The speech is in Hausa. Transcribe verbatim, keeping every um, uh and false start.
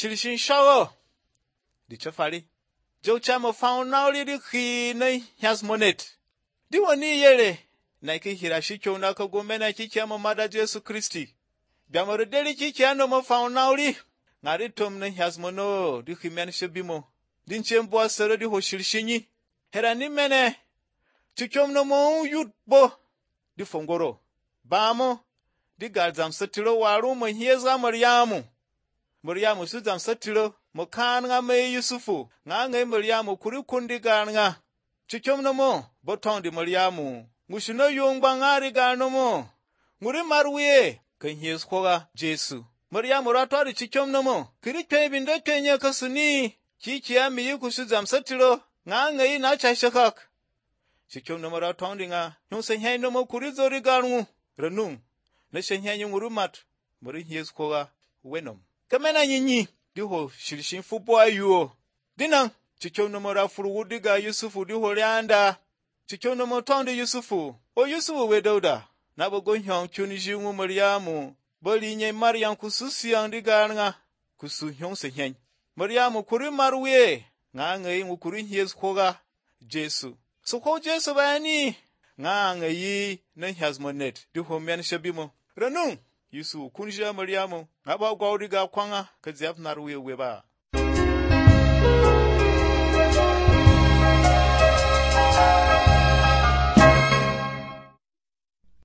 shirshin shawo. Di chafari. Jo chamo faun nauli di khi nei has monet. Di wani yere. Na ki hirashi kyau na ka gome na ki kiyama mada Jesu Kristi. Biamoro deli ki kiyano mo faun nauli. Ngari tom nei has mono di khimian shebimo. Din chembo asero di ho shirshinyi. Herani mene. Chikyom no mo yutbo. Di fongoro. Bamo. Di gadzam satiro waru mo hieza Maryamu. Maryamu su zam satiro. Mo kan nga me Yusufu. Nga nga Maryamu kuri kundi gan nga. Chikyom no mo. Boton di Maryamu. Ngushino yungba ngari gano mo. Nguri marwe. Kan hies koga Jesu. Maryamu ratwari chikyom no mo. Kiri kwe bindo kwenye kasuni. Kiki ya miyi kusu zam satiro. Nga nga yi na chashakak. Chikyom no mo ratwari nga. Nung sen hay no mo kuri zori ganu. Ranung. Na sen hay yung urumat. Muri hies koga wenom. Kamena nyinyi. Diho shirishin fupo ayuo. Dinang. Chikyom no mo rafuru wudiga Yusufu diho rianda. Chikyom no mo tondi Yusufu. O Yusufu wedauda. Nabo gonhyong chuni jingu Maryamu. Boli nye Maryam kususi ang diga nga. Kusu hyong se hyeng. Maryamu kuri marwe. Nga ngayi ngu kuri hies koga Jesu. So ko Jesu bayani. Nga ngayi na hias monet. Diho men shabimo. Ranung. Yusufu kunjia Maryamu. Nga ba gwa diga kwanga. Kaziap narwe weba.